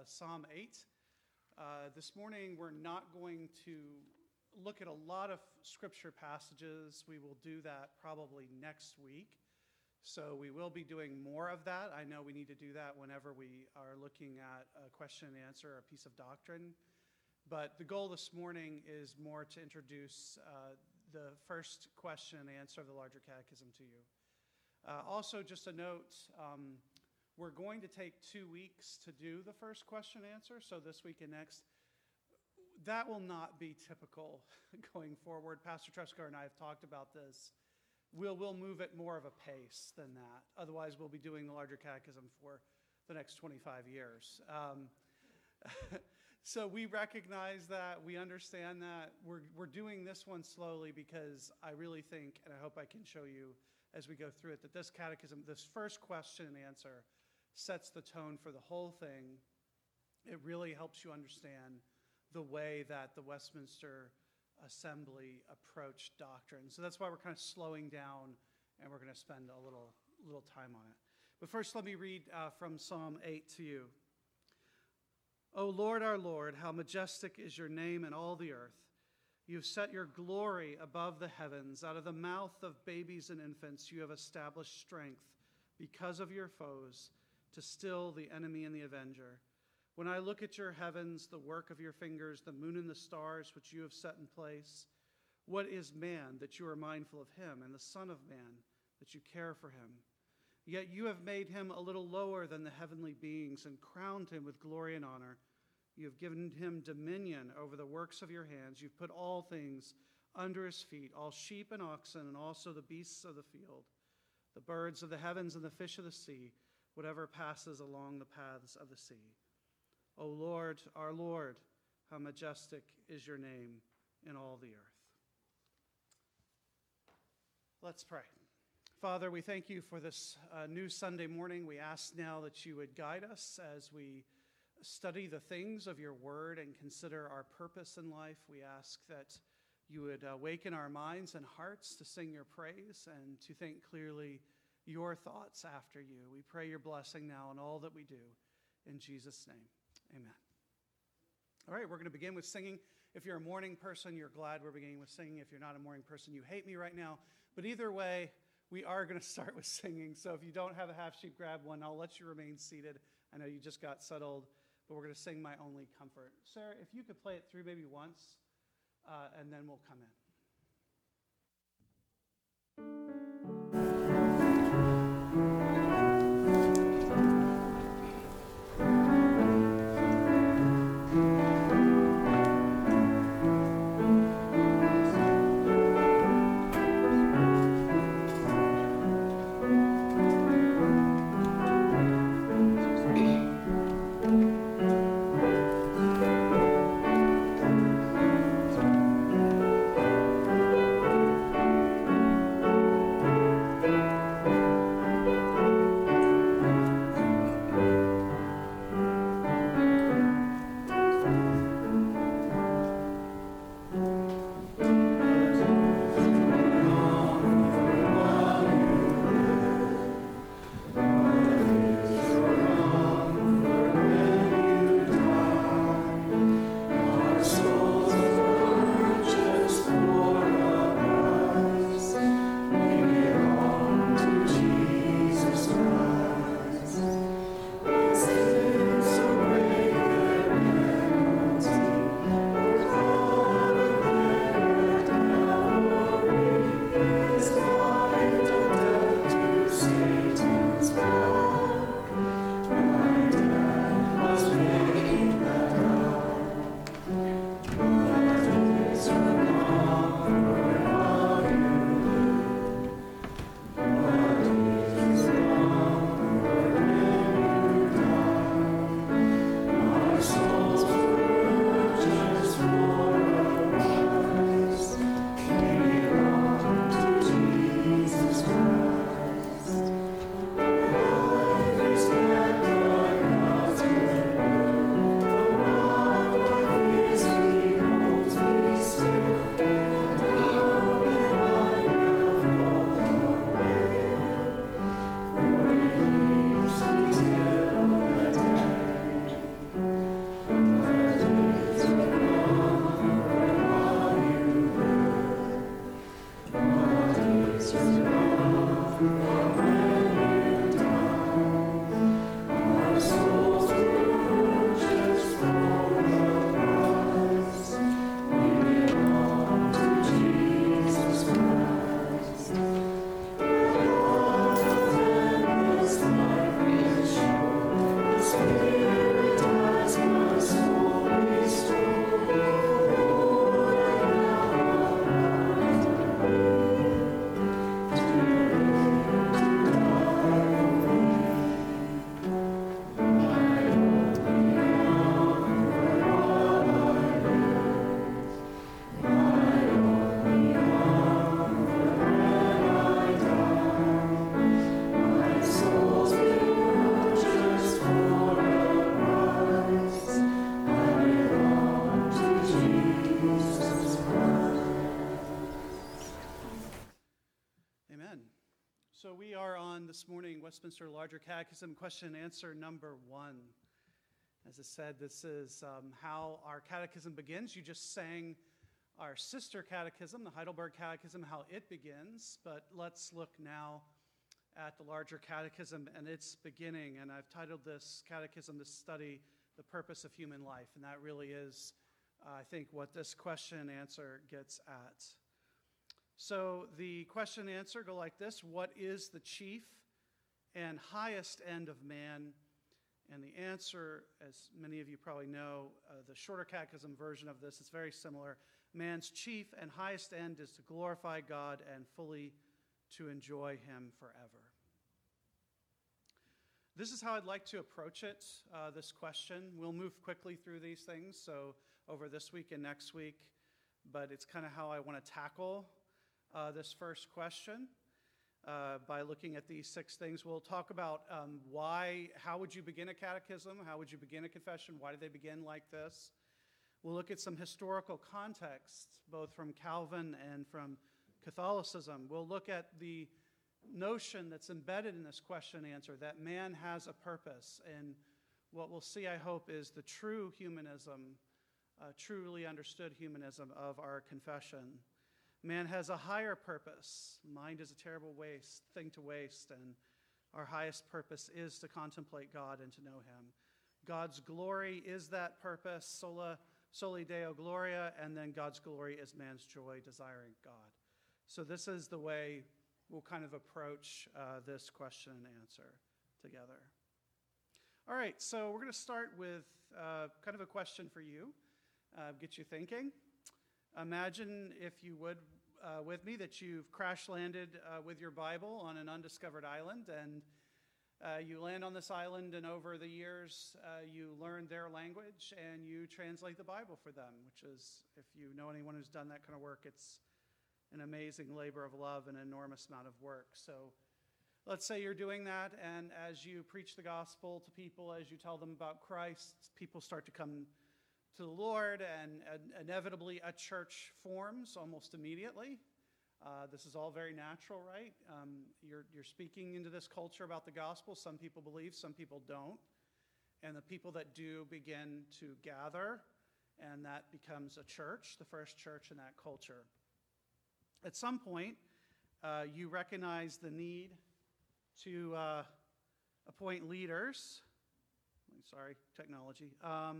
Psalm 8. This morning we're not going to look at a lot of scripture passages. We will do that probably next week. So we will be doing more of that. I know we need to do that whenever we are looking at a question and answer or a piece of doctrine. But the goal this morning is more to introduce the first question and answer of the larger catechism to you. Also, just a note, we're going to take 2 weeks to do the first question and answer, so this week and next. That will not be typical going forward. Pastor Trescar and I have talked about this. We'll move at more of a pace than that. Otherwise, we'll be doing the larger catechism for the next 25 years. So we recognize that, we understand that. We're doing this one slowly because I really think, and I hope I can show you as we go through it, that this catechism, this first question and answer, sets the tone for the whole thing. It really helps you understand the way that the Westminster Assembly approached doctrine. So that's why we're kind of slowing down, and we're going to spend a little time on it. But first, let me read from Psalm 8 to you. O Lord, our Lord, how majestic is your name in all the earth. You have set your glory above the heavens. Out of the mouth of babies and infants you have established strength because of your foes, to still the enemy and the avenger. When I look at your heavens, the work of your fingers, the moon and the stars which you have set in place, what is man that you are mindful of him, and the Son of Man that you care for him? Yet you have made him a little lower than the heavenly beings and crowned him with glory and honor. You have given him dominion over the works of your hands. You've put all things under his feet, all sheep and oxen, and also the beasts of the field, the birds of the heavens and the fish of the sea, whatever passes along the paths of the sea. O Lord, our Lord, how majestic is your name in all the earth. Let's pray. Father, we thank you for this new Sunday morning. We ask now that you would guide us as we study the things of your word and consider our purpose in life. We ask that you would awaken our minds and hearts to sing your praise and to think clearly your thoughts after you. We pray your blessing now in all that we do. In Jesus' name, amen. All right, we're going to begin with singing. If you're a morning person, you're glad we're beginning with singing. If you're not a morning person, you hate me right now. But either way, we are going to start with singing. So if you don't have a half sheet, grab one. I'll let you remain seated. I know you just got settled, but we're going to sing My Only Comfort. Sarah, if you could play it through maybe once, and then we'll come in. Westminster Larger Catechism, question and answer number 1. As I said, this is how our catechism begins. You just sang our sister catechism, the Heidelberg Catechism, how it begins. But let's look now at the Larger Catechism and its beginning. And I've titled this catechism, this study, The Purpose of Human Life. And that really is, I think, what this question and answer gets at. So the question and answer go like this: what is the chief and highest end of man? And the answer, as many of you probably know, the shorter catechism version of this is very similar. Man's chief and highest end is to glorify God and fully to enjoy him forever. This is how I'd like to approach it, this question. We'll move quickly through these things, so over this week and next week, but it's kind of how I want to tackle this first question. By looking at these 6 things, we'll talk about how would you begin a catechism? How would you begin a confession? Why do they begin like this? We'll look at some historical context, both from Calvin and from Catholicism. We'll look at the notion that's embedded in this question and answer, that man has a purpose. And what we'll see, I hope, is the true humanism, truly understood humanism of our confession. Man has a higher purpose. Mind is a terrible thing to waste, and our highest purpose is to contemplate God and to know him. God's glory is that purpose, soli Deo gloria, and then God's glory is man's joy, desiring God. So this is the way we'll kind of approach this question and answer together. All right, so we're going to start with kind of a question for you, get you thinking. Imagine, if you would, with me, that you've crash-landed with your Bible on an undiscovered island, and you land on this island, and over the years, you learn their language, and you translate the Bible for them, which is, if you know anyone who's done that kind of work, it's an amazing labor of love and an enormous amount of work. So let's say you're doing that, and as you preach the gospel to people, as you tell them about Christ, people start to come to the Lord, and inevitably a church forms almost immediately. This is all very natural, right? You're speaking into this culture about the gospel. Some people believe, some people don't. And the people that do begin to gather, and that becomes a church, the first church in that culture. At some point, you recognize the need to appoint leaders. Sorry, technology.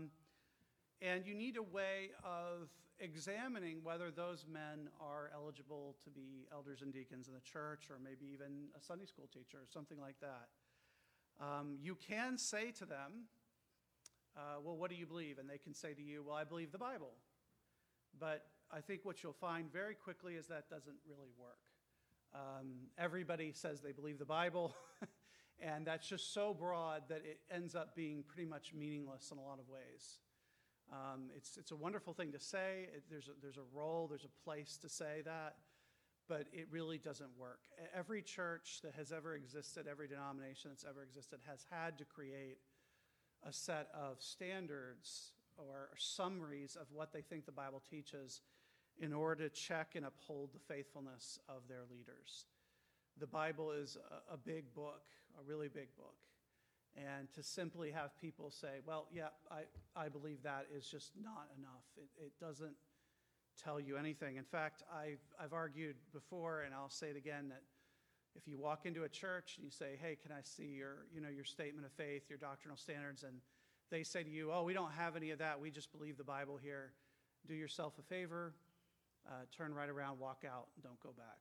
And you need a way of examining whether those men are eligible to be elders and deacons in the church, or maybe even a Sunday school teacher or something like that. You can say to them, well, what do you believe? And they can say to you, well, I believe the Bible. But I think what you'll find very quickly is that doesn't really work. Everybody says they believe the Bible, and that's just so broad that it ends up being pretty much meaningless in a lot of ways. It's a wonderful thing to say. There's a role, there's a place to say that, but it really doesn't work. Every church that has ever existed, every denomination that's ever existed, has had to create a set of standards or summaries of what they think the Bible teaches in order to check and uphold the faithfulness of their leaders. The Bible is a big book, a really big book. And to simply have people say, well, yeah, I believe that, is just not enough. It doesn't tell you anything. In fact, I've argued before, and I'll say it again, that if you walk into a church and you say, hey, can I see your statement of faith, your doctrinal standards, and they say to you, oh, we don't have any of that, we just believe the Bible here, do yourself a favor, turn right around, walk out, and don't go back.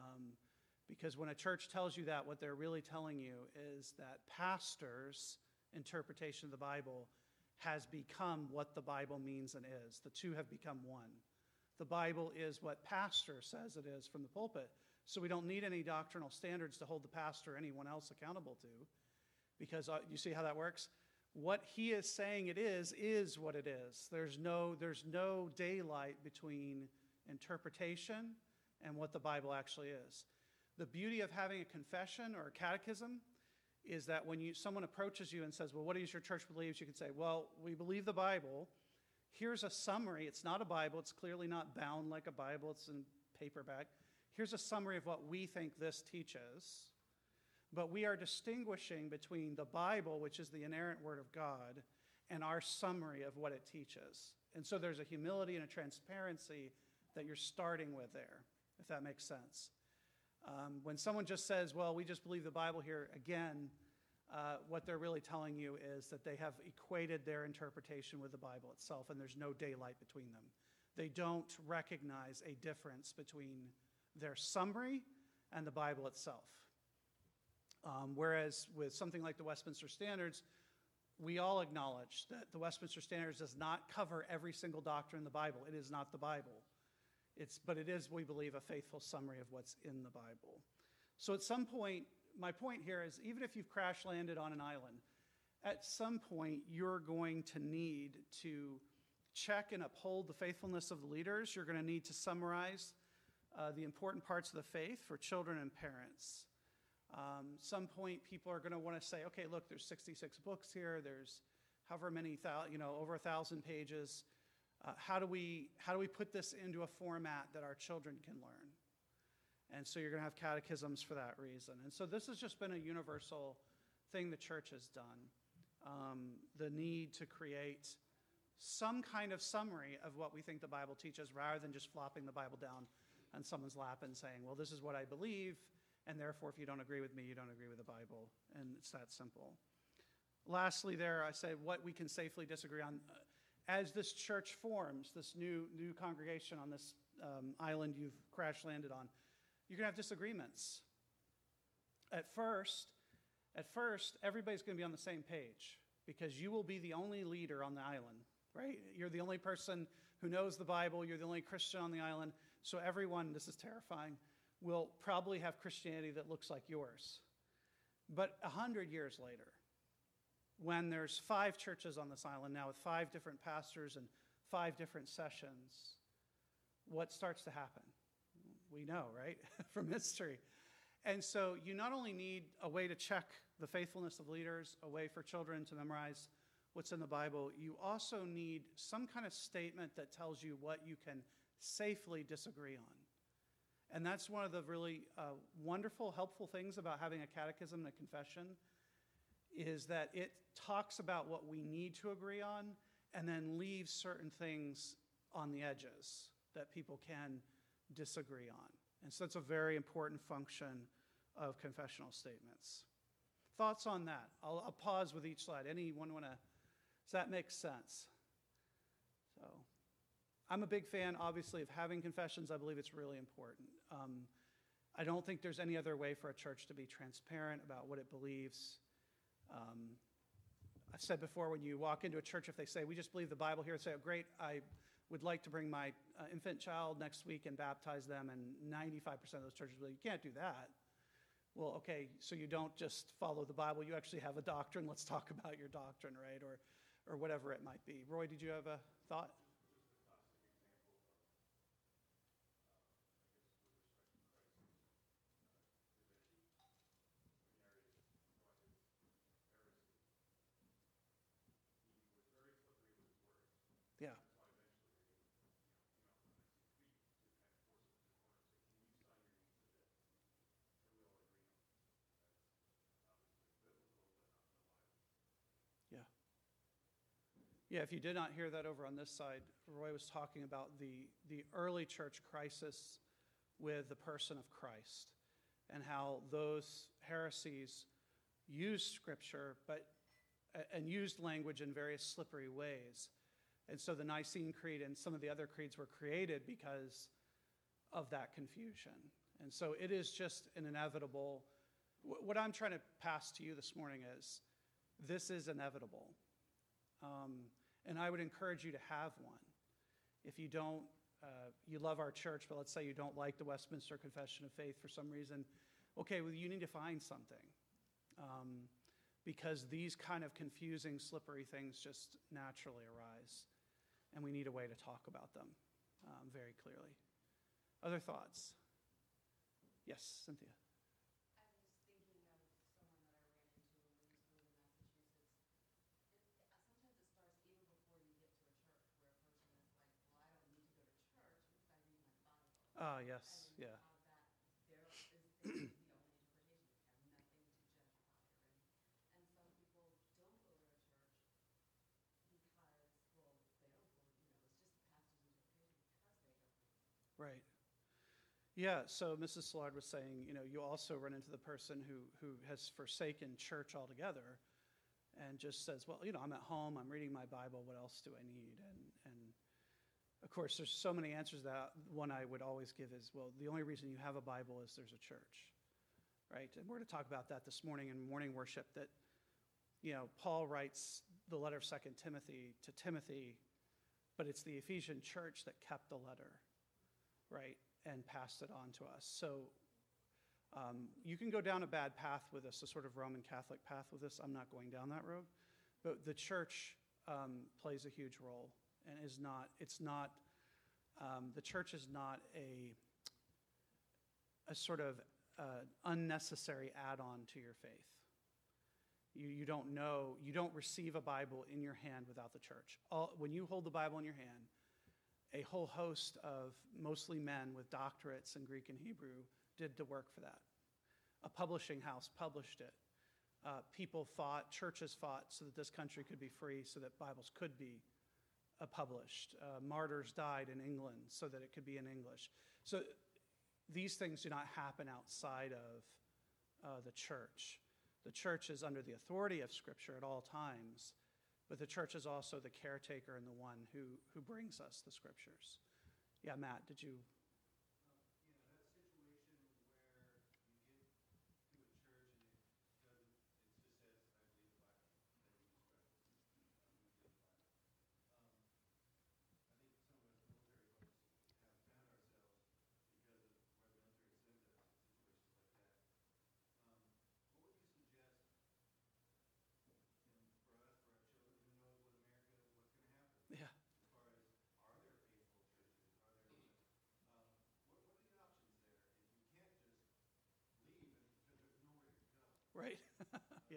Because when a church tells you that, what they're really telling you is that pastors' interpretation of the Bible has become what the Bible means and is. The two have become one. The Bible is what pastor says it is from the pulpit. So we don't need any doctrinal standards to hold the pastor or anyone else accountable to, because you see how that works? What he is saying it is what it is. There's no daylight between interpretation and what the Bible actually is. The beauty of having a confession or a catechism is that when someone approaches you and says, well, what is your church believes? You can say, well, we believe the Bible. Here's a summary. It's not a Bible. It's clearly not bound like a Bible. It's in paperback. Here's a summary of what we think this teaches. But we are distinguishing between the Bible, which is the inerrant Word of God, and our summary of what it teaches. And so there's a humility and a transparency that you're starting with there, if that makes sense. When someone just says, well, we just believe the Bible here, again, what they're really telling you is that they have equated their interpretation with the Bible itself, and there's no daylight between them. They don't recognize a difference between their summary and the Bible itself. Whereas with something like the Westminster Standards, we all acknowledge that the Westminster Standards does not cover every single doctrine in the Bible. It is not the Bible. But it is, we believe, a faithful summary of what's in the Bible. So at some point, my point here is, even if you've crash landed on an island, at some point you're going to need to check and uphold the faithfulness of the leaders. You're going to need to summarize the important parts of the faith for children and parents. Some point people are going to want to say, okay, look, there's 66 books here. There's however many, over 1,000 pages. How do we put this into a format that our children can learn? And so you're going to have catechisms for that reason. And so this has just been a universal thing the church has done. The need to create some kind of summary of what we think the Bible teaches, rather than just flopping the Bible down on someone's lap and saying, well, this is what I believe, and therefore if you don't agree with me, you don't agree with the Bible. And it's that simple. Lastly there, I say what we can safely disagree on. As this church forms, this new congregation on this island you've crash landed on, you're going to have disagreements. At first, everybody's going to be on the same page, because you will be the only leader on the island, right? You're the only person who knows the Bible. You're the only Christian on the island. So everyone, this is terrifying, will probably have Christianity that looks like yours. But 100 years later, when there's 5 churches on this island now with 5 different pastors and 5 different sessions, what starts to happen? We know, right, from history. And so you not only need a way to check the faithfulness of leaders, a way for children to memorize what's in the Bible, you also need some kind of statement that tells you what you can safely disagree on. And that's one of the really wonderful, helpful things about having a catechism and a confession, is that it talks about what we need to agree on and then leaves certain things on the edges that people can disagree on. And so it's a very important function of confessional statements. Thoughts on that? I'll pause with each slide. Anyone want to, does that make sense? So I'm a big fan, obviously, of having confessions. I believe it's really important. I don't think there's any other way for a church to be transparent about what it believes. I've said before, when you walk into a church, if they say, we just believe the Bible here, say, oh, great, I would like to bring my infant child next week and baptize them, and 95% of those churches will say, you can't do that. Well, okay, so you don't just follow the Bible, you actually have a doctrine. Let's talk about your doctrine, right? Or whatever it might be. Roy, did you have a thought? Yeah. Yeah. Yeah, if you did not hear that over on this side, Roy was talking about the early church crisis with the person of Christ, and how those heresies used Scripture and used language in various slippery ways. And so the Nicene Creed and some of the other creeds were created because of that confusion. And so it is just an inevitable. What I'm trying to pass to you this morning is, this is inevitable. And I would encourage you to have one. If you don't, you love our church, but let's say you don't like the Westminster Confession of Faith for some reason, okay, well, you need to find something. Because these kind of confusing, slippery things just naturally arise. And we need a way to talk about them very clearly. Other thoughts? Yes, Cynthia. I was thinking of someone that I ran into when we used to live in Massachusetts. Sometimes it starts even before you get to a church, where a person is like, well, I don't need to go to church if I read my Bible. Yes, and yeah. how that there is the only interpretation. It has nothing to Right. Yeah, so Mrs. Szilard was saying, you also run into the person who has forsaken church altogether and just says, well, I'm at home, I'm reading my Bible, what else do I need? And of course, there's so many answers to that. One I would always give is, well, the only reason you have a Bible is there's a church, right? And we're going to talk about that this morning in morning worship, that, Paul writes the letter of 2 Timothy to Timothy, but it's the Ephesian church that kept the letter, right, and passed it on to us. So you can go down a bad path with this, a sort of Roman Catholic path with this. I'm not going down that road. But the church plays a huge role and the church is not a sort of unnecessary add-on to your faith. You don't receive a Bible in your hand without the church. When you hold the Bible in your hand, a whole host of mostly men with doctorates in Greek and Hebrew did the work for that. A publishing house published it. Churches fought so that this country could be free, so that Bibles could be published. Martyrs died in England so that it could be in English. So these things do not happen outside of the church. The church is under the authority of Scripture at all times, but the church is also the caretaker and the one who brings us the Scriptures. Yeah, Matt, did you? Yeah. Right. Yeah.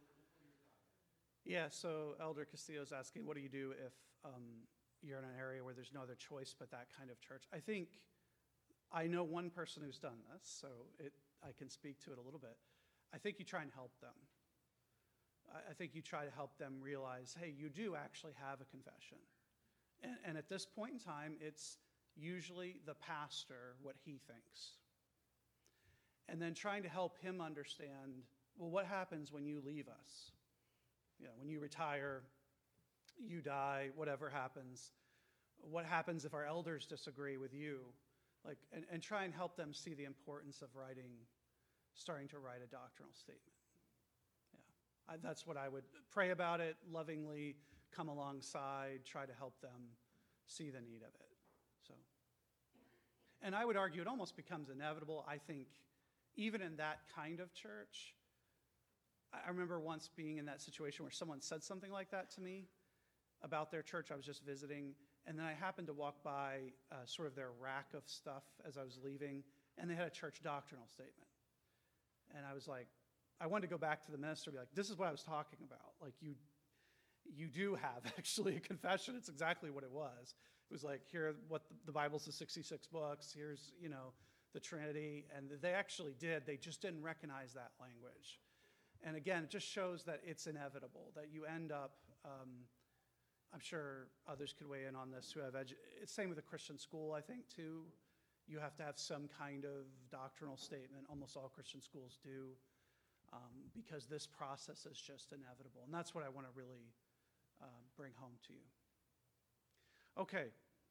Yeah, so Elder Castillo is asking, what do you do if you're in an area where there's no other choice but that kind of church? I know one person who's done this, so I can speak to it a little bit. I think you try and help them. I think you try to help them realize, hey, you do actually have a confession. And at this point in time, it's usually the pastor, what he thinks. And then trying to help him understand, well, what happens when you leave us? When you retire, you die, whatever happens. What happens if our elders disagree with you? And try and help them see the importance of starting to write a doctrinal statement. Yeah, that's what I would pray about it, lovingly come alongside, try to help them see the need of it. So, and I would argue it almost becomes inevitable. I think even in that kind of church, I remember once being in that situation where someone said something like that to me about their church. I was just visiting, and then I happened to walk by sort of their rack of stuff as I was leaving, and they had a church doctrinal statement. And I was like, I wanted to go back to the minister and be like, this is what I was talking about. Like, you do have actually a confession. It's exactly what it was. It was like, here, what the Bible's the 66 books. Here's, the Trinity. And they actually did. They just didn't recognize that language. And again, it just shows that it's inevitable, that you end up, I'm sure others could weigh in on this who have it's same with a Christian school, I think, too. You have to have some kind of doctrinal statement. Almost all Christian schools do, because this process is just inevitable. And that's what I want to really bring home to you. Okay.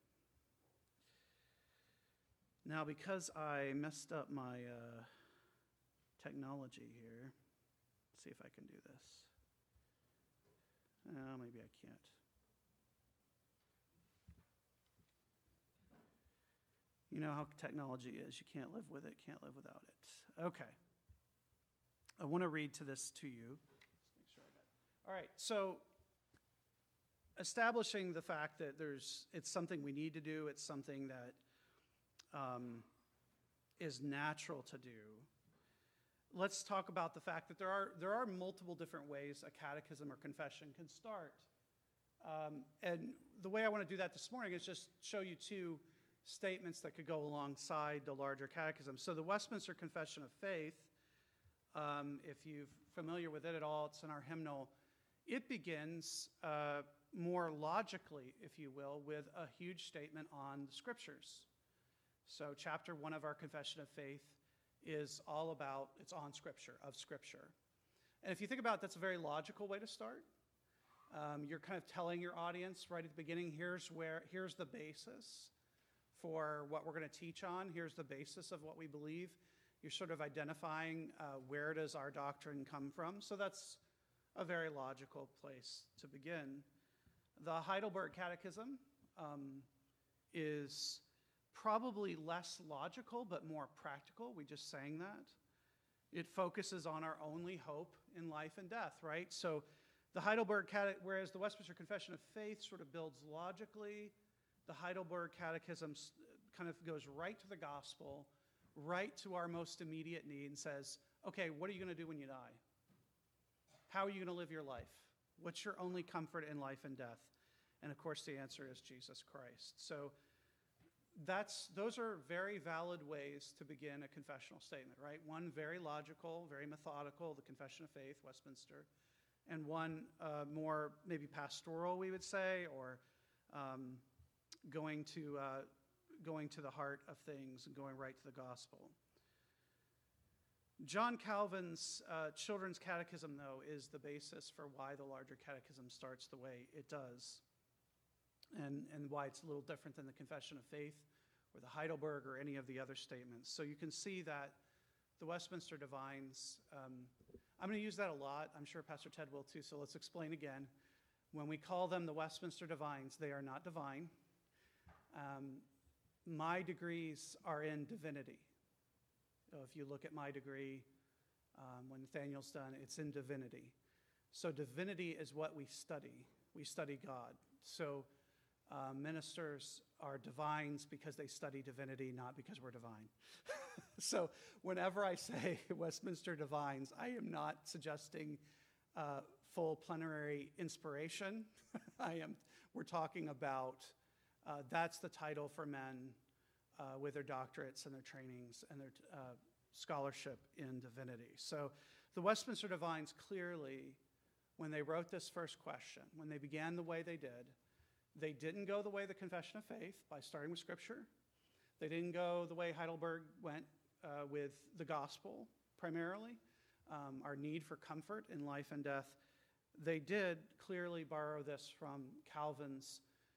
Now, because I messed up my technology here, let's see if I can do this. Maybe I can't. You know how technology is. You can't live with it, can't live without it. Okay. I want to read to this to you. Let's make sure I got it. All right, so establishing the fact that it's something we need to do, it's something that is natural to do. Let's talk about the fact that there are multiple different ways a catechism or confession can start. And the way I want to do that this morning is just show you two statements that could go alongside the larger catechism. So the Westminster Confession of Faith, if you're familiar with it at all, it's in our hymnal. It begins more logically, if you will, with a huge statement on the Scriptures. So chapter 1 of our Confession of Faith is all about, it's on Scripture, of Scripture. And if you think about it, that's a very logical way to start. You're kind of telling your audience right at the beginning, here's the basis for what we're going to teach on. Here's the basis of what we believe. You're sort of identifying where does our doctrine come from. So that's a very logical place to begin. The Heidelberg Catechism is probably less logical but more practical. We just sang that. It focuses on our only hope in life and death, right? So the Heidelberg whereas the Westminster Confession of Faith sort of builds logically, the Heidelberg Catechism kind of goes right to the gospel, right to our most immediate need, and says, okay, what are you going to do when you die? How are you going to live your life? What's your only comfort in life and death? And of course, the answer is Jesus Christ. So those are very valid ways to begin a confessional statement, right? One very logical, very methodical, the Confession of Faith, Westminster, and one more maybe pastoral, we would say, or going to the heart of things and going right to the gospel. John Calvin's Children's Catechism, though, is the basis for why the larger catechism starts the way it does, and why it's a little different than the Confession of Faith or the Heidelberg or any of the other statements. So you can see that the Westminster Divines, I'm going to use that a lot. I'm sure Pastor Ted will too, so let's explain again. When we call them the Westminster Divines, they are not divine. My degrees are in divinity. So if you look at my degree, when Nathaniel's done, it's in divinity. So divinity is what we study. We study God. So ministers are divines because they study divinity, not because we're divine. So whenever I say Westminster Divines, I am not suggesting full plenary inspiration. We're talking about, that's the title for men with their doctorates and their trainings and their scholarship in divinity. So the Westminster Divines clearly, when they wrote this first question, when they began the way they didn't go the way the Confession of Faith by starting with Scripture. They didn't go the way Heidelberg went with the gospel primarily, our need for comfort in life and death. They did clearly borrow this from Calvin's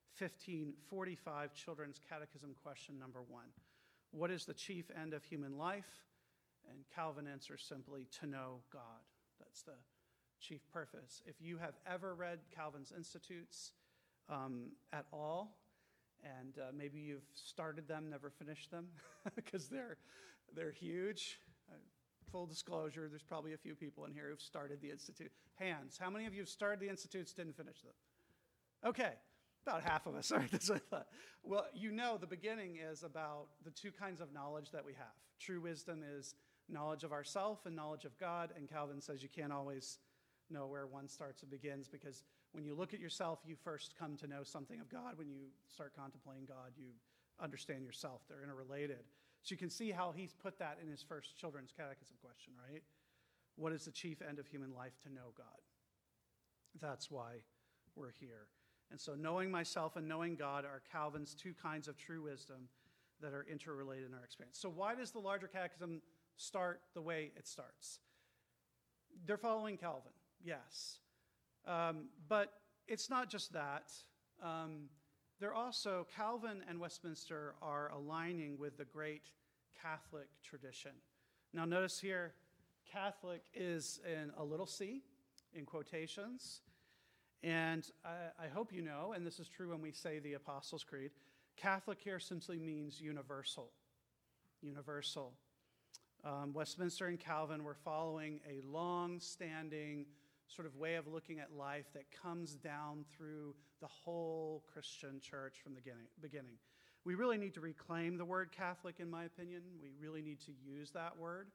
1545 Children's Catechism question number 1. What is the chief end of human life? And Calvin answers simply, to know God. That's the chief purpose. If you have ever read Calvin's Institutes at all, and maybe you've started them, never finished them, because they're huge. Full disclosure, there's probably a few people in here who've started the Institute. Hands. How many of you have started the Institutes, didn't finish them? Okay, about half of us. All right, that's what I thought. Well, you know the beginning is about the two kinds of knowledge that we have. True wisdom is knowledge of ourself and knowledge of God, and Calvin says you can't always know where one starts and begins, because when you look at yourself, you first come to know something of God. When you start contemplating God, you understand yourself. They're interrelated. So you can see how he's put that in his first Children's Catechism question, right? What is the chief end of human life? To know God. That's why we're here. And so knowing myself and knowing God are Calvin's two kinds of true wisdom that are interrelated in our experience. So why does the larger catechism start the way it starts? They're following Calvin, yes. But it's not just that. They're also, Calvin and Westminster are aligning with the great Catholic tradition. Now notice here, Catholic is in a little c, in quotations. And I hope you know, and this is true when we say the Apostles' Creed, Catholic here simply means universal. Universal. Westminster and Calvin were following a long-standing sort of way of looking at life that comes down through the whole Christian church from the beginning. We really need to reclaim the word Catholic, in my opinion. We really need to use that word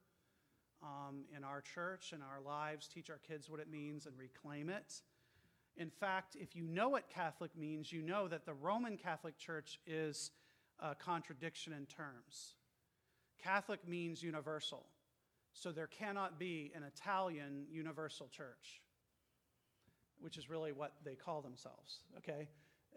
in our church, in our lives, teach our kids what it means and reclaim it. In fact, if you know what Catholic means, you know that the Roman Catholic Church is a contradiction in terms. Catholic means universal. So there cannot be an Italian universal church, which is really what they call themselves, okay?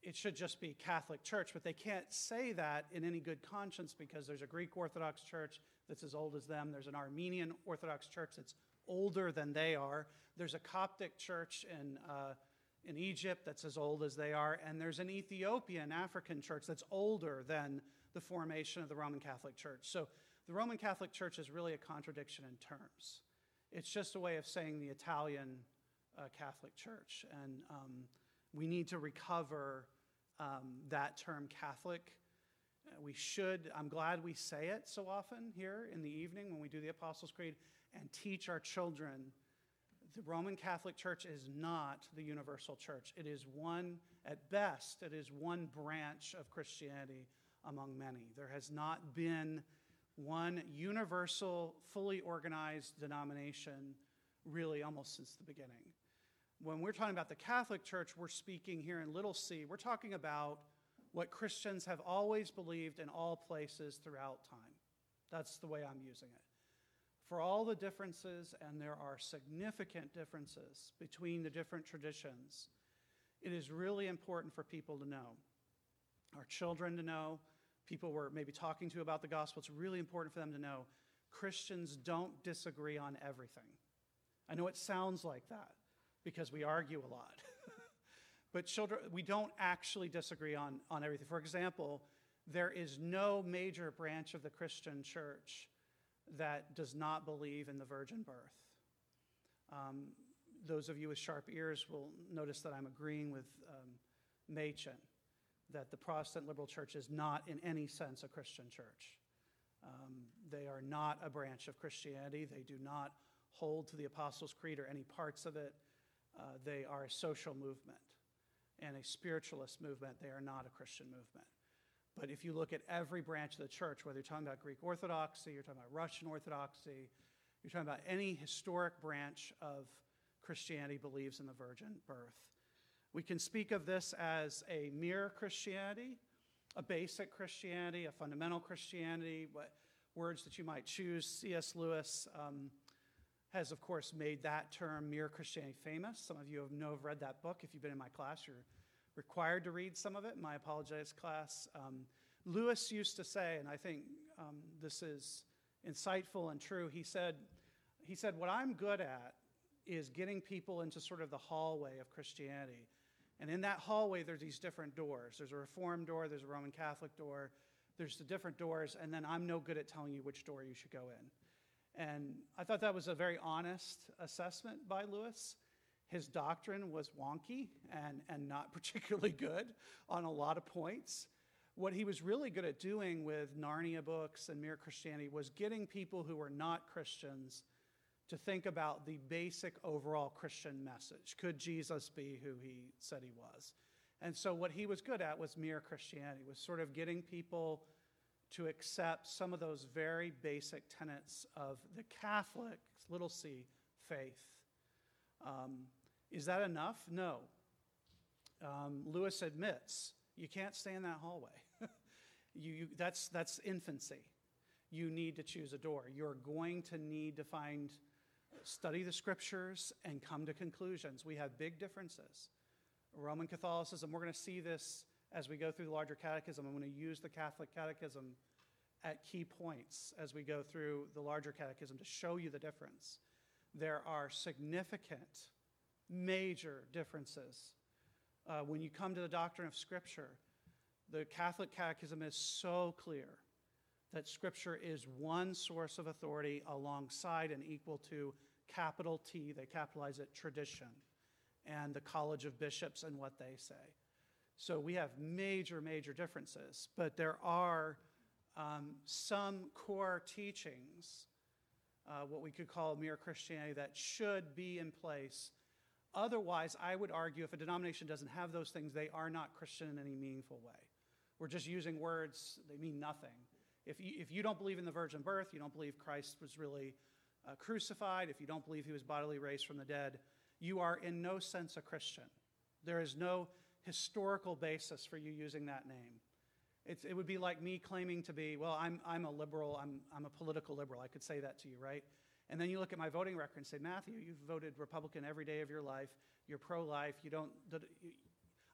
it should just be Catholic Church, but they can't say that in any good conscience because there's a Greek Orthodox Church that's as old as them. There's an Armenian Orthodox Church that's older than they are. There's a Coptic Church in Egypt that's as old as they are. And there's an Ethiopian African church that's older than the formation of the Roman Catholic Church. So the Roman Catholic Church is really a contradiction in terms. It's just a way of saying the Italian Catholic Church. And we need to recover that term Catholic. I'm glad we say it so often here in the evening when we do the Apostles' Creed and teach our children. The Roman Catholic Church is not the universal church. It is one, at best, it is one branch of Christianity among many. There has not been one universal, fully organized denomination really almost since the beginning. When we're talking about the Catholic Church, we're speaking here in Little C. We're talking about what Christians have always believed in all places throughout time. That's the way I'm using it. For all the differences, and there are significant differences between the different traditions, it is really important for people to know, our children to know, people we're maybe talking to about the gospel. It's really important for them to know Christians don't disagree on everything. I know it sounds like that because we argue a lot. But children, we don't actually disagree on everything. For example, there is no major branch of the Christian church that does not believe in the virgin birth. Those of you with sharp ears will notice that I'm agreeing with Machen, that the Protestant liberal church is not in any sense a Christian church. They are not a branch of Christianity. They do not hold to the Apostles' Creed or any parts of it. They are a social movement and a spiritualist movement. They are not a Christian movement. But if you look at every branch of the church, whether you're talking about Greek Orthodoxy, you're talking about Russian Orthodoxy, you're talking about any historic branch of Christianity believes in the virgin birth. We can speak of this as a mere Christianity, a basic Christianity, a fundamental Christianity, what words that you might choose. C.S. Lewis has, of course, made that term mere Christianity famous. Some of you have read that book. If you've been in my class, you're required to read some of it in my apologetics class. Lewis used to say, and I think this is insightful and true, he said, what I'm good at is getting people into sort of the hallway of Christianity. And in that hallway, there's these different doors. There's a Reformed door, there's a Roman Catholic door, there's the different doors, and then I'm no good at telling you which door you should go in. And I thought that was a very honest assessment by Lewis. His doctrine was wonky and not particularly good on a lot of points. What he was really good at doing with Narnia books and Mere Christianity was getting people who were not Christians to think about the basic overall Christian message. Could Jesus be who he said he was? And so what he was good at was Mere Christianity, was sort of getting people to accept some of those very basic tenets of the Catholic, little c, faith. Is that enough? No. Lewis admits you can't stay in that hallway. That's infancy. You need to choose a door. You're going to need to study the scriptures and come to conclusions. We have big differences. Roman Catholicism, we're going to see this as we go through the larger catechism. I'm going to use the Catholic catechism at key points as we go through the larger catechism to show you the difference. There are significant, major differences. When you come to the doctrine of Scripture, the Catholic catechism is so clear that Scripture is one source of authority alongside and equal to capital T, they capitalize it, tradition, and the College of Bishops and what they say. So we have major, major differences, but there are some core teachings, what we could call mere Christianity, that should be in place. Otherwise, I would argue if a denomination doesn't have those things, they are not Christian in any meaningful way. We're just using words, they mean nothing. If you don't believe in the virgin birth, you don't believe Christ was really crucified, if you don't believe he was bodily raised from the dead, you are in no sense a Christian. There is no historical basis for you using that name. It would be like me claiming to be, well, I'm a liberal, I'm a political liberal. I could say that to you, right? And then you look at my voting record and say, Matthew, you've voted Republican every day of your life. You're pro-life.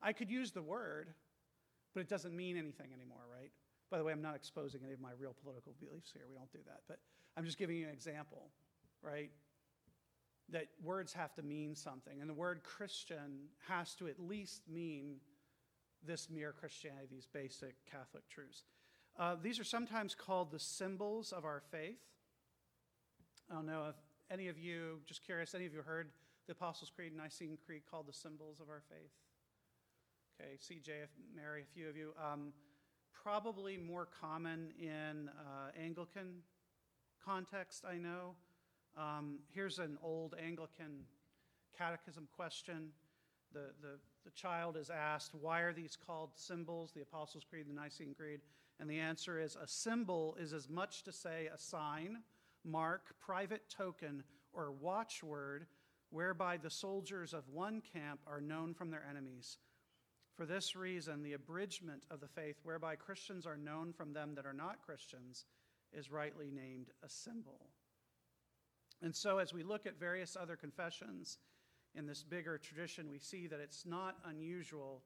I could use the word, but it doesn't mean anything anymore, right? By the way, I'm not exposing any of my real political beliefs here. We don't do that. But I'm just giving you an example, right? That words have to mean something. And the word Christian has to at least mean this mere Christianity, these basic Catholic truths. These are sometimes called the symbols of our faith. I don't know if any of you, just curious, any of you heard the Apostles' Creed, Nicene Creed called the symbols of our faith? Okay, CJ, Mary, a few of you. Probably more common in Anglican context, I know. Here's an old Anglican catechism question. The child is asked, why are these called symbols, the Apostles' Creed, the Nicene Creed? And the answer is, a symbol is as much to say a sign, mark, private token, or watchword whereby the soldiers of one camp are known from their enemies. For this reason, the abridgment of the faith whereby Christians are known from them that are not Christians is rightly named a symbol. And so as we look at various other confessions in this bigger tradition, we see that it's not unusual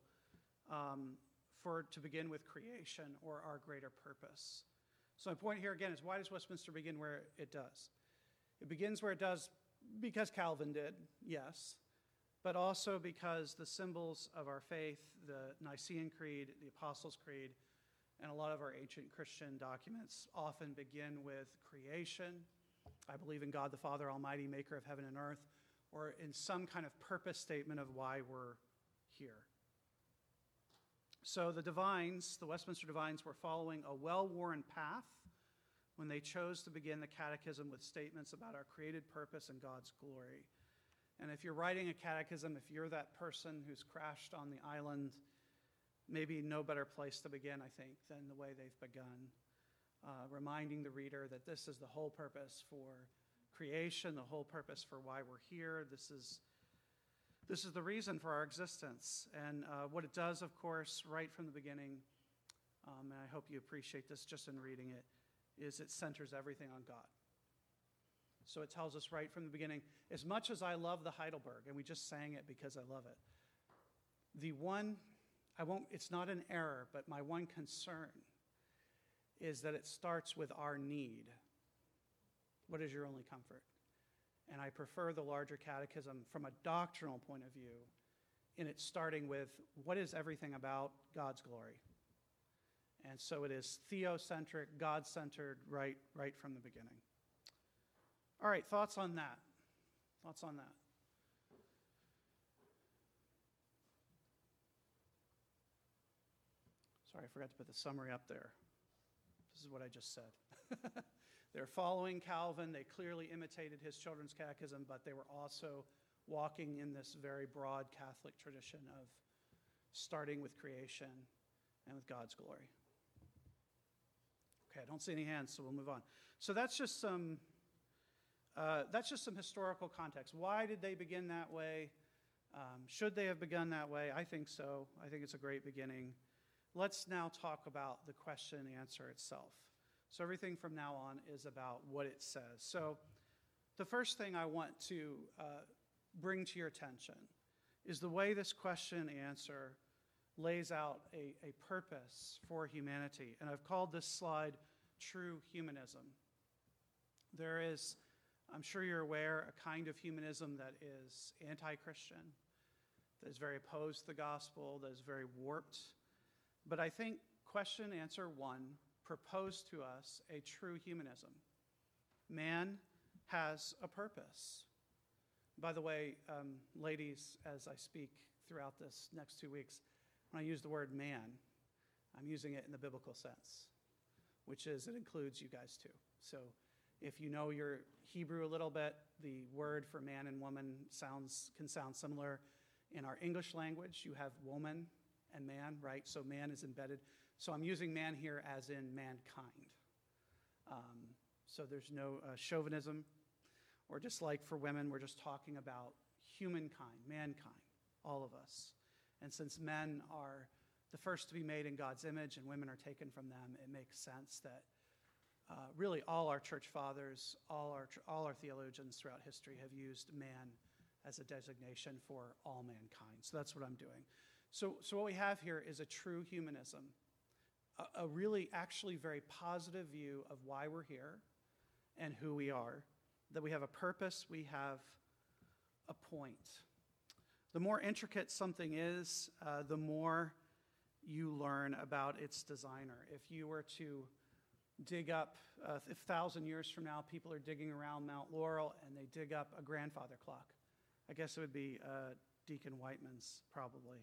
to begin with creation or our greater purpose. So my point here again is, why does Westminster begin where it does? It begins where it does because Calvin did, yes, but also because the symbols of our faith, the Nicene Creed, the Apostles' Creed, and a lot of our ancient Christian documents often begin with creation. I believe in God the Father Almighty, maker of heaven and earth, or in some kind of purpose statement of why we're here. So the divines, the Westminster divines, were following a well-worn path when they chose to begin the catechism with statements about our created purpose and God's glory. And if you're writing a catechism, if you're that person who's crashed on the island, maybe no better place to begin, I think, than the way they've begun, reminding the reader that this is the whole purpose for creation, the whole purpose for why we're here. This is the reason for our existence. And what it does, of course, right from the beginning, and I hope you appreciate this just in reading it, is it centers everything on God. So it tells us right from the beginning, as much as I love the Heidelberg, and we just sang it because I love it, it's not an error, but my one concern is that it starts with our need. What is your only comfort? And I prefer the larger catechism from a doctrinal point of view, in it starting with, what is everything about God's glory? And so it is theocentric, God-centered, right from the beginning. All right, thoughts on that? Thoughts on that? Sorry, I forgot to put the summary up there. This is what I just said. They're following Calvin. They clearly imitated his children's catechism, but they were also walking in this very broad Catholic tradition of starting with creation and with God's glory. Okay, I don't see any hands, so we'll move on. So that's just some historical context. Why did they begin that way? Should they have begun that way? I think so. I think it's a great beginning. Let's now talk about the question and answer itself. So everything from now on is about what it says. So the first thing I want to bring to your attention is the way this question and answer lays out a purpose for humanity. And I've called this slide True Humanism. There is, I'm sure you're aware, a kind of humanism that is anti-Christian, that is very opposed to the gospel, that is very warped. But I think question and answer one proposed to us a true humanism. Man has a purpose. By the way, ladies, as I speak throughout this next 2 weeks, when I use the word man, I'm using it in the biblical sense, which is it includes you guys too. So if you know your Hebrew a little bit, the word for man and woman can sound similar. In our English language, you have woman and man, right? So man is embedded. So I'm using man here as in mankind. So there's no chauvinism or dislike for women. We're just talking about humankind, mankind, all of us. And since men are the first to be made in God's image and women are taken from them, it makes sense that really all our church fathers, all our theologians throughout history have used man as a designation for all mankind. So that's what I'm doing. So what we have here is a true humanism, a really actually very positive view of why we're here and who we are, that we have a purpose, we have a point. The more intricate something is, the more you learn about its designer. If you were to dig up, if 1,000 years from now people are digging around Mount Laurel and they dig up a grandfather clock, I guess it would be Deacon Whiteman's probably.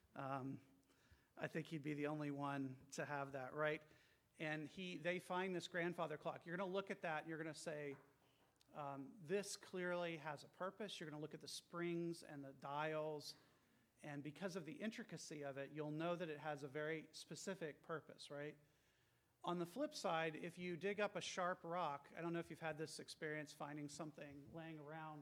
I think he'd be the only one to have that, right? And they find this grandfather clock. You're going to look at that, and you're going to say, this clearly has a purpose. You're going to look at the springs and the dials, and because of the intricacy of it, you'll know that it has a very specific purpose, right? On the flip side, if you dig up a sharp rock, I don't know if you've had this experience finding something laying around,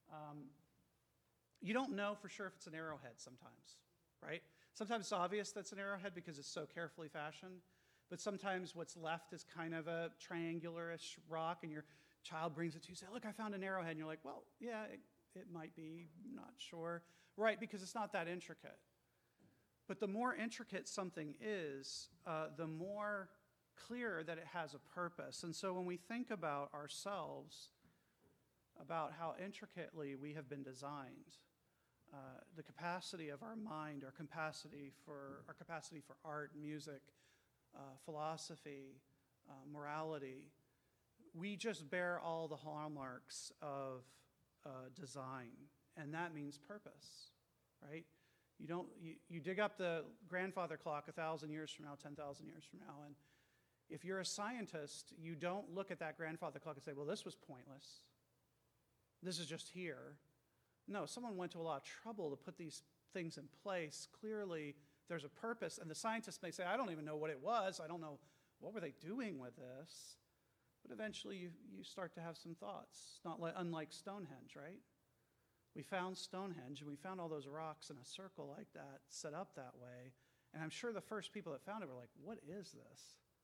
you don't know for sure if it's an arrowhead sometimes, right? Sometimes it's obvious that's an arrowhead because it's so carefully fashioned, but sometimes what's left is kind of a triangular-ish rock, and your child brings it to you, say, look, I found an arrowhead, and you're like, well, yeah, it might be, not sure. Right, because it's not that intricate. But the more intricate something is, the more clear that it has a purpose. And so when we think about ourselves, about how intricately we have been designed, the capacity of our mind, our capacity for art, music, philosophy, morality, we just bear all the hallmarks of design, and that means purpose, right? You dig up the grandfather clock 1,000 years from now, 10,000 years from now, and if you're a scientist, you don't look at that grandfather clock and say, well, this was pointless. This is just here. No, someone went to a lot of trouble to put these things in place. Clearly, there's a purpose, and the scientists may say, I don't even know what it was. I don't know, what were they doing with this? But eventually, you start to have some thoughts, unlike Stonehenge, right? We found Stonehenge, and we found all those rocks in a circle like that, set up that way, and I'm sure the first people that found it were like, what is this?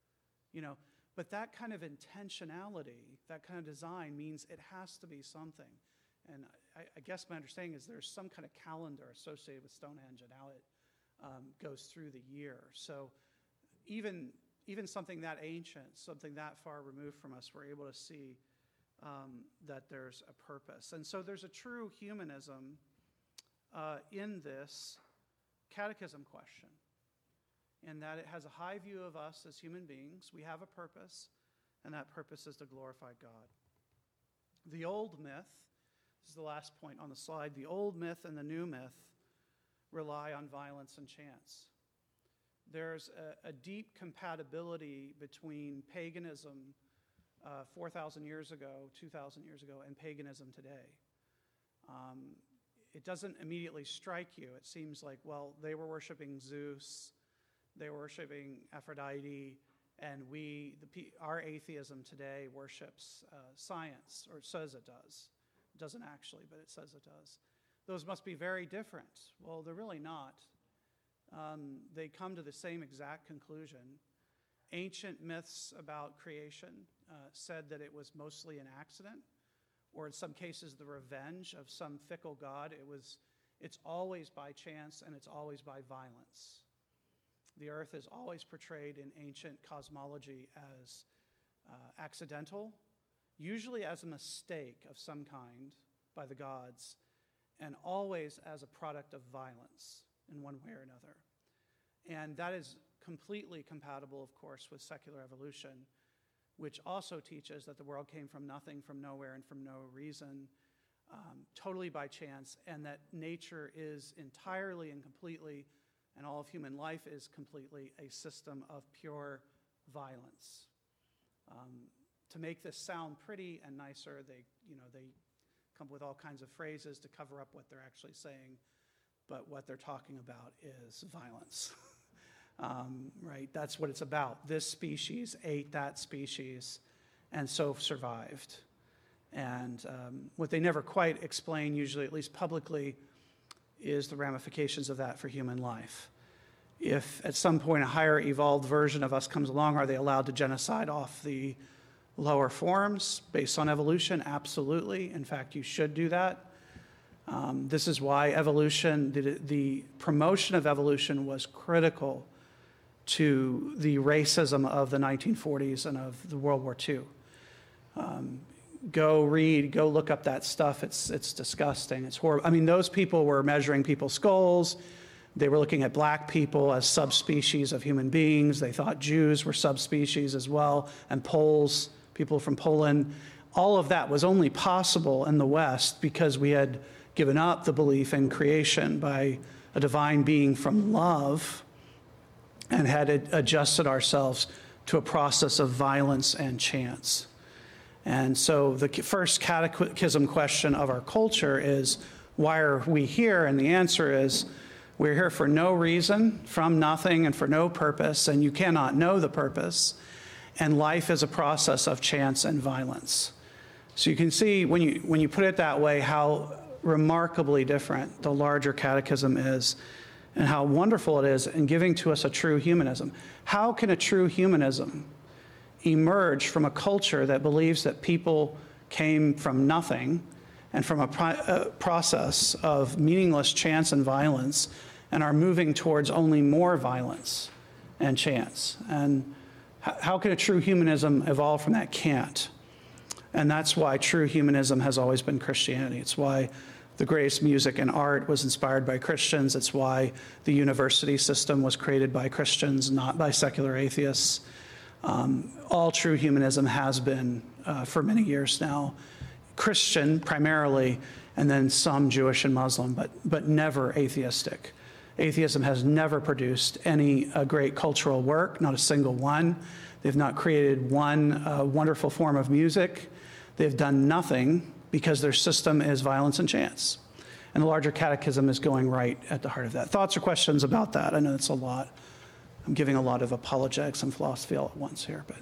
But that kind of intentionality, that kind of design means it has to be something. And I guess my understanding is there's some kind of calendar associated with Stonehenge and how it goes through the year. So even something that ancient, something that far removed from us, we're able to see that there's a purpose. And so there's a true humanism in this catechism question, in that it has a high view of us as human beings. We have a purpose, and that purpose is to glorify God. The old myth, this is the last point on the slide, the old myth and the new myth rely on violence and chance. There's a deep compatibility between paganism 4,000 years ago, 2,000 years ago, and paganism today. It doesn't immediately strike you. It seems like, well, they were worshiping Zeus, they were worshiping Aphrodite, and our atheism today worships science, or says it does. It doesn't actually, but it says it does. Those must be very different. Well, they're really not. They come to the same exact conclusion. Ancient myths about creation said that it was mostly an accident, or in some cases the revenge of some fickle god. It's always by chance, and it's always by violence. The earth is always portrayed in ancient cosmology as accidental, usually as a mistake of some kind by the gods, and always as a product of violence in one way or another. And that is completely compatible, of course, with secular evolution, which also teaches that the world came from nothing, from nowhere, and from no reason, totally by chance, and that nature is entirely and completely, and all of human life is completely, a system of pure violence. To make this sound pretty and nicer, they come up with all kinds of phrases to cover up what they're actually saying, but what they're talking about is violence. Right? That's what it's about. This species ate that species and so survived. And what they never quite explain, usually, at least publicly, is the ramifications of that for human life. If at some point a higher evolved version of us comes along, are they allowed to genocide off the lower forms based on evolution? Absolutely. In fact, you should do that. This is why evolution, the promotion of evolution was critical to the racism of the 1940s and of the World War II. Go look up that stuff. It's disgusting. It's horrible. I mean, those people were measuring people's skulls. They were looking at black people as subspecies of human beings. They thought Jews were subspecies as well, and Poles, people from Poland. All of that was only possible in the West because we had given up the belief in creation by a divine being from love and had adjusted ourselves to a process of violence and chance. And so the first catechism question of our culture is, why are we here? And the answer is, we're here for no reason, from nothing, and for no purpose, and you cannot know the purpose. And life is a process of chance and violence. So you can see, when you put it that way, how remarkably different the larger catechism is, and how wonderful it is in giving to us a true humanism. How can a true humanism emerge from a culture that believes that people came from nothing and from a process of meaningless chance and violence and are moving towards only more violence and chance? And how can a true humanism evolve from that? Can't. And that's why true humanism has always been Christianity. It's why the greatest music and art was inspired by Christians. It's why the university system was created by Christians, not by secular atheists. All true humanism has been, for many years now, Christian primarily, and then some Jewish and Muslim, but never atheistic. Atheism has never produced any great cultural work, not a single one. They've not created one wonderful form of music. They've done nothing because their system is violence and chance. And the larger catechism is going right at the heart of that. Thoughts or questions about that? I know it's a lot. I'm giving a lot of apologetics and philosophy all at once here, but.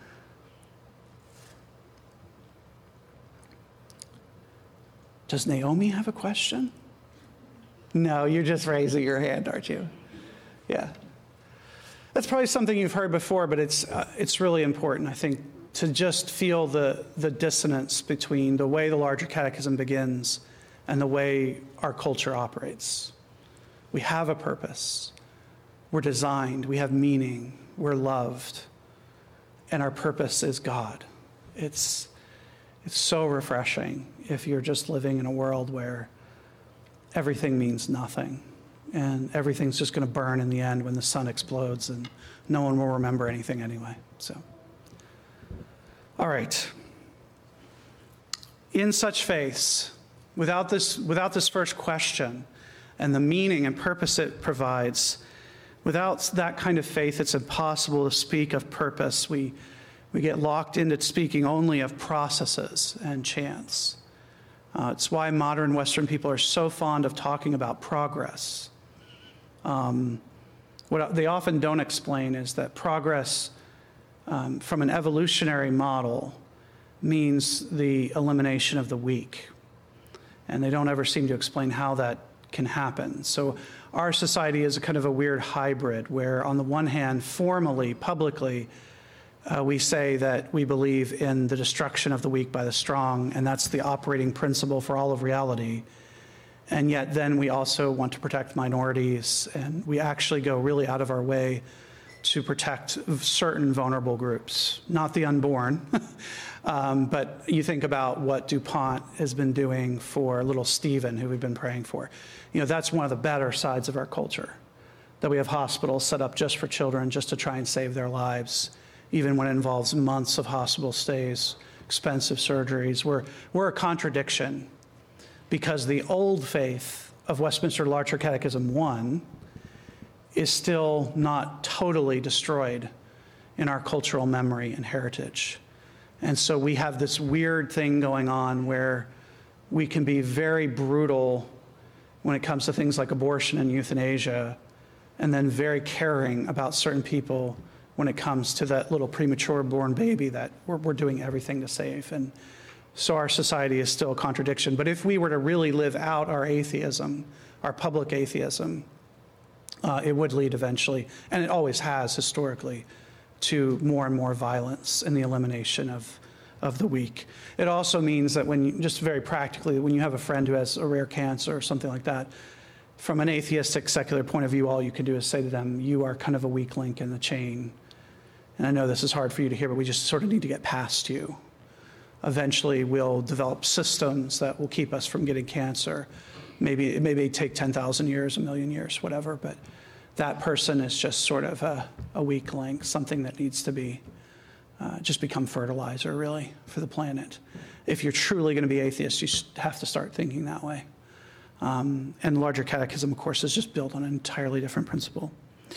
Does Naomi have a question? No, you're just raising your hand, aren't you? Yeah. That's probably something you've heard before, but it's really important, I think, to just feel the dissonance between the way the larger catechism begins and the way our culture operates. We have a purpose. We're designed. We have meaning. We're loved. And our purpose is God. It's so refreshing if you're just living in a world where everything means nothing and everything's just going to burn in the end when the sun explodes and no one will remember anything anyway. So, all right. In such faith, without this first question and the meaning and purpose it provides, without that kind of faith, it's impossible to speak of purpose. We get locked into speaking only of processes and chance. It's why modern Western people are so fond of talking about progress. What they often don't explain is that progress from an evolutionary model means the elimination of the weak. And they don't ever seem to explain how that can happen. So our society is a kind of a weird hybrid where, on the one hand, formally, publicly, we say that we believe in the destruction of the weak by the strong, and that's the operating principle for all of reality. And yet then we also want to protect minorities, and we actually go really out of our way to protect certain vulnerable groups, not the unborn. But you think about what DuPont has been doing for little Stephen, who we've been praying for. You know, that's one of the better sides of our culture, that we have hospitals set up just for children, just to try and save their lives, even when it involves months of hospital stays, expensive surgeries. We're a contradiction, because the old faith of Westminster Larger Catechism 1 is still not totally destroyed in our cultural memory and heritage. And so we have this weird thing going on where we can be very brutal when it comes to things like abortion and euthanasia, and then very caring about certain people when it comes to that little premature born baby that we're doing everything to save. And so our society is still a contradiction. But if we were to really live out our atheism, our public atheism, it would lead eventually, and it always has historically, to more and more violence and the elimination of the weak. It also means that just very practically, when you have a friend who has a rare cancer or something like that, from an atheistic, secular point of view, all you can do is say to them, you are kind of a weak link in the chain. And I know this is hard for you to hear, but we just sort of need to get past you. Eventually, we'll develop systems that will keep us from getting cancer. Maybe it may take 10,000 years, a million years, whatever, but that person is just sort of a weak link, something that needs to be just become fertilizer, really, for the planet. If you're truly going to be atheist, you have to start thinking that way. And the larger catechism, of course, is just built on an entirely different principle.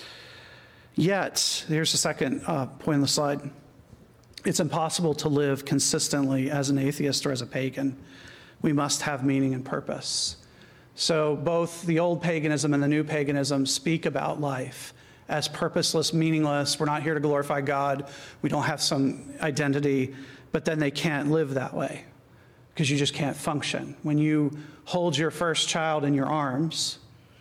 Yet, here's the second point on the slide. It's impossible to live consistently as an atheist or as a pagan. We must have meaning and purpose. So both the old paganism and the new paganism speak about life as purposeless, meaningless. We're not here to glorify God. We don't have some identity, but then they can't live that way because you just can't function. When you hold your first child in your arms,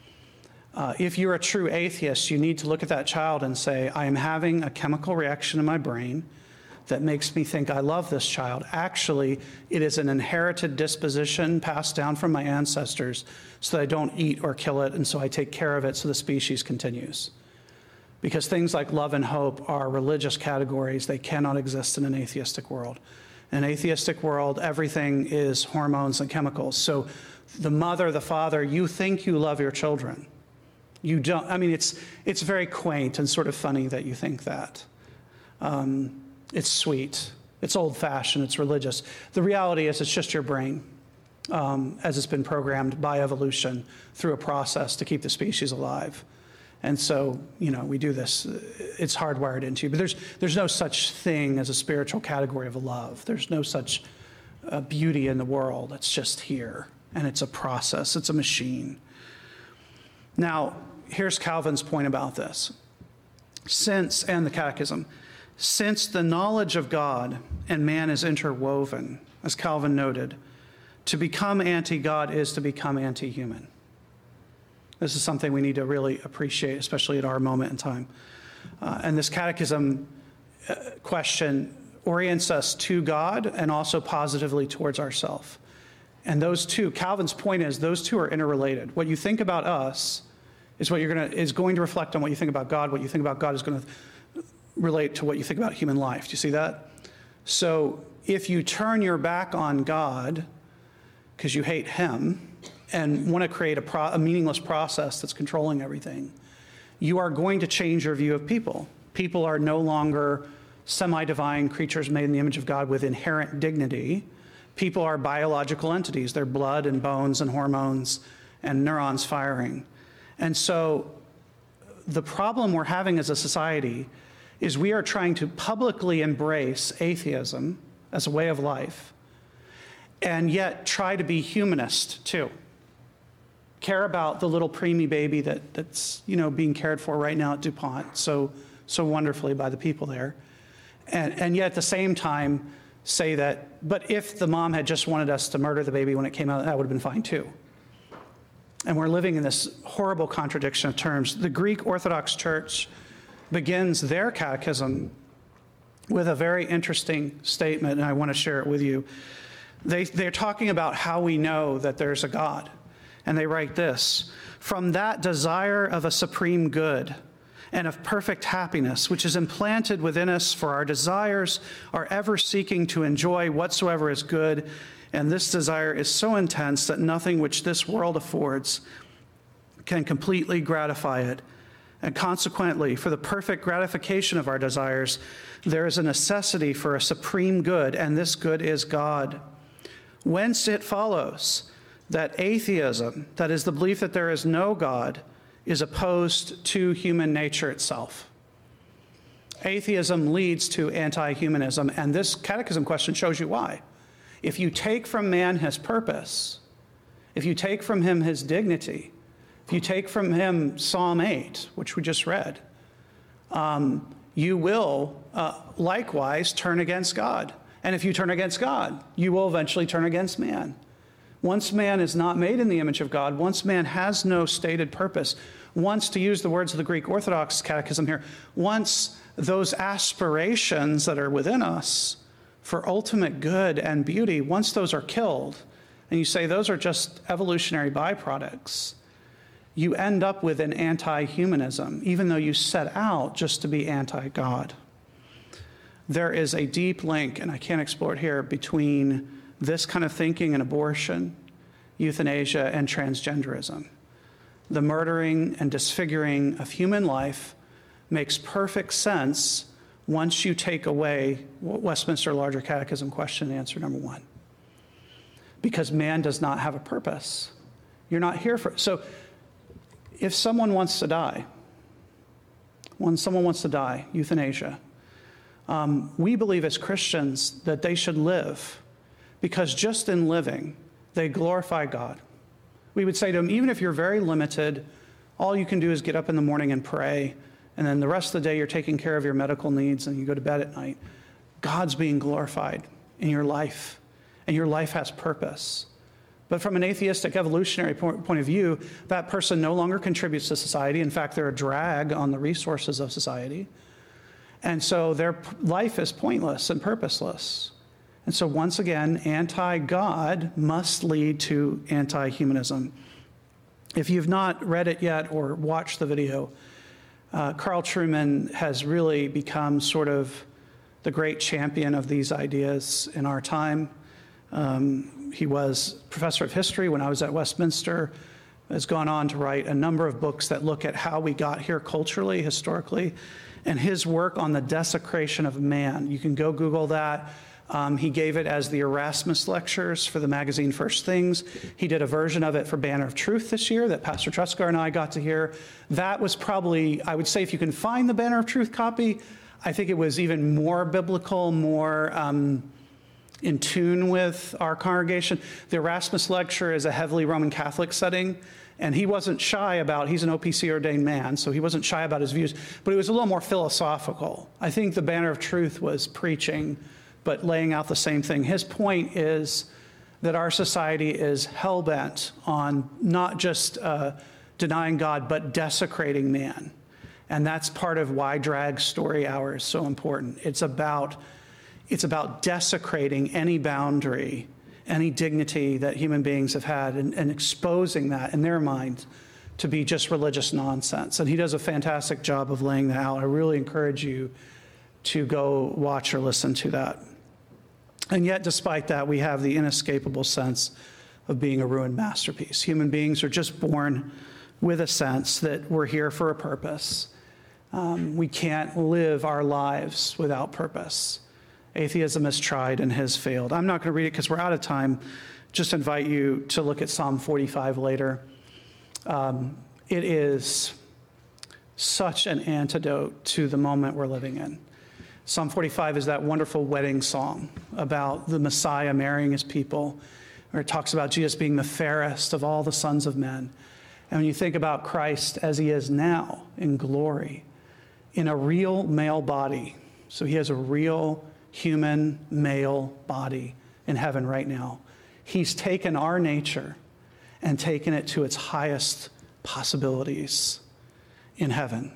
if you're a true atheist, you need to look at that child and say, I am having a chemical reaction in my brain that makes me think I love this child. Actually, it is an inherited disposition passed down from my ancestors so that I don't eat or kill it, and so I take care of it so the species continues. Because things like love and hope are religious categories. They cannot exist in an atheistic world. In an atheistic world, everything is hormones and chemicals. So the mother, the father, you think you love your children. You don't. I mean, it's very quaint and sort of funny that you think that. It's sweet. It's old-fashioned. It's religious. The reality is it's just your brain, as it's been programmed by evolution through a process to keep the species alive. And so, we do this. It's hardwired into you. But there's no such thing as a spiritual category of love. There's no such beauty in the world. It's just here. And it's a process. It's a machine. Now, here's Calvin's point about this. And the Catechism. Since the knowledge of God and man is interwoven, as Calvin noted, to become anti-God is to become anti-human. This is something we need to really appreciate, especially at our moment in time. And this catechism question orients us to God and also positively towards ourselves. And those two, Calvin's point is, those two are interrelated. What you think about us is going to reflect on what you think about God. What you think about God is going to relate to what you think about human life. Do you see that? So if you turn your back on God because you hate him and want to create a meaningless process that's controlling everything, you are going to change your view of people. People are no longer semi-divine creatures made in the image of God with inherent dignity. People are biological entities. They're blood and bones and hormones and neurons firing. And so the problem we're having as a society is we are trying to publicly embrace atheism as a way of life and yet try to be humanist too. Care about the little preemie baby that's being cared for right now at DuPont so wonderfully by the people there. And yet at the same time say that, but if the mom had just wanted us to murder the baby when it came out, that would have been fine too. And we're living in this horrible contradiction of terms. The Greek Orthodox Church begins their catechism with a very interesting statement, and I want to share it with you. They're talking about how we know that there's a God. And they write this: from that desire of a supreme good and of perfect happiness, which is implanted within us, for our desires are ever seeking to enjoy whatsoever is good, and this desire is so intense that nothing which this world affords can completely gratify it. And consequently, for the perfect gratification of our desires, there is a necessity for a supreme good, and this good is God. Whence it follows that atheism, that is the belief that there is no God, is opposed to human nature itself. Atheism leads to anti-humanism, and this catechism question shows you why. If you take from man his purpose, if you take from him his dignity, if you take from him Psalm 8, which we just read, you will likewise turn against God. And if you turn against God, you will eventually turn against man. Once man is not made in the image of God, once man has no stated purpose, once, to use the words of the Greek Orthodox Catechism here, once those aspirations that are within us for ultimate good and beauty, once those are killed, and you say those are just evolutionary byproducts, you end up with an anti-humanism, even though you set out just to be anti-God. There is a deep link, and I can't explore it here, between this kind of thinking and abortion, euthanasia, and transgenderism. The murdering and disfiguring of human life makes perfect sense once you take away Westminster Larger Catechism question and answer number 1. Because man does not have a purpose. You're not here for it. So if someone wants to die, when someone wants to die, euthanasia, we believe as Christians that they should live, because just in living, they glorify God. We would say to them, even if you're very limited, all you can do is get up in the morning and pray, and then the rest of the day you're taking care of your medical needs and you go to bed at night. God's being glorified in your life, and your life has purpose. But from an atheistic evolutionary point of view, that person no longer contributes to society. In fact, they're a drag on the resources of society. And so their life is pointless and purposeless. And so once again, anti-God must lead to anti-humanism. If you've not read it yet or watched the video, Carl Trueman has really become sort of the great champion of these ideas in our time. He was professor of history when I was at Westminster, has gone on to write a number of books that look at how we got here culturally, historically, and his work on the desecration of man. You can go Google that. He gave it as the Erasmus Lectures for the magazine First Things. He did a version of it for Banner of Truth this year that Pastor Truscar and I got to hear. That was probably, I would say, if you can find the Banner of Truth copy, I think it was even more biblical, more in tune with our congregation. The Erasmus Lecture is a heavily Roman Catholic setting, and he wasn't shy about, he's an OPC ordained man, so he wasn't shy about his views, but it was a little more philosophical. I think the Banner of Truth was preaching, but laying out the same thing. His point is that our society is hell-bent on not just denying God, but desecrating man. And that's part of why Drag Story Hour is so important. It's about desecrating any boundary, any dignity that human beings have had, and exposing that in their mind to be just religious nonsense. And he does a fantastic job of laying that out. I really encourage you to go watch or listen to that. And yet, despite that, we have the inescapable sense of being a ruined masterpiece. Human beings are just born with a sense that we're here for a purpose. We can't live our lives without purpose. Atheism has tried and has failed. I'm not going to read it because we're out of time. Just invite you to look at Psalm 45 later. It is such an antidote to the moment we're living in. Psalm 45 is that wonderful wedding song about the Messiah marrying his people, where it talks about Jesus being the fairest of all the sons of men. And when you think about Christ as he is now in glory, in a real male body, so he has a real human male body in heaven right now. He's taken our nature and taken it to its highest possibilities in heaven.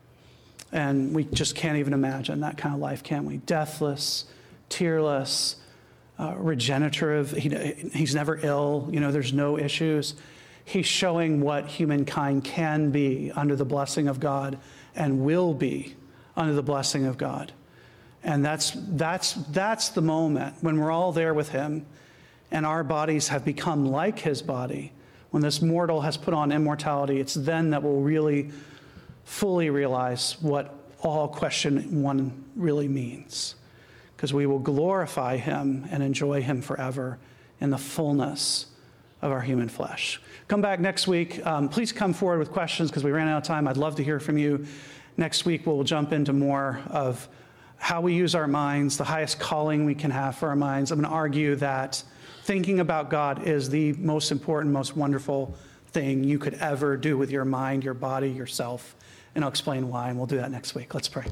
And we just can't even imagine that kind of life, can we? Deathless, tearless, regenerative. He's never ill. There's no issues. He's showing what humankind can be under the blessing of God and will be under the blessing of God. And that's the moment when we're all there with him and our bodies have become like his body. When this mortal has put on immortality, it's then that we'll really fully realize what all question one really means, because we will glorify him and enjoy him forever in the fullness of our human flesh. Come back next week. Please come forward with questions because we ran out of time. I'd love to hear from you. Next week, we'll jump into more of how we use our minds, the highest calling we can have for our minds. I'm going to argue that thinking about God is the most important, most wonderful thing you could ever do with your mind, your body, yourself. And I'll explain why, and we'll do that next week. Let's pray.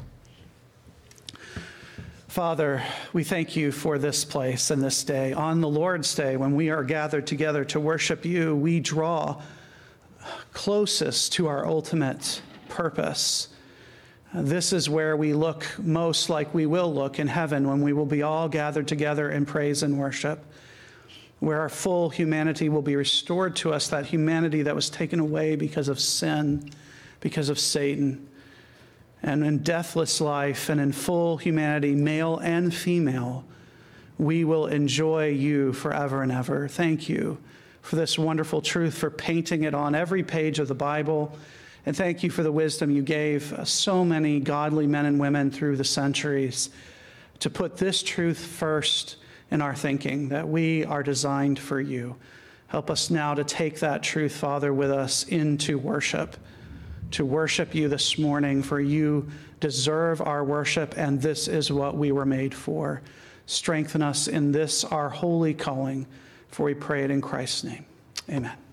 Father, we thank you for this place and this day. On the Lord's Day, when we are gathered together to worship you, we draw closest to our ultimate purpose. This is where we look most like we will look in heaven when we will be all gathered together in praise and worship, where our full humanity will be restored to us, that humanity that was taken away because of sin, because of Satan. And in deathless life and in full humanity, male and female, we will enjoy you forever and ever. Thank you for this wonderful truth, for painting it on every page of the Bible. And thank you for the wisdom you gave so many godly men and women through the centuries to put this truth first in our thinking, that we are designed for you. Help us now to take that truth, Father, with us into worship, to worship you this morning, for you deserve our worship, and this is what we were made for. Strengthen us in this, our holy calling, for we pray it in Christ's name. Amen.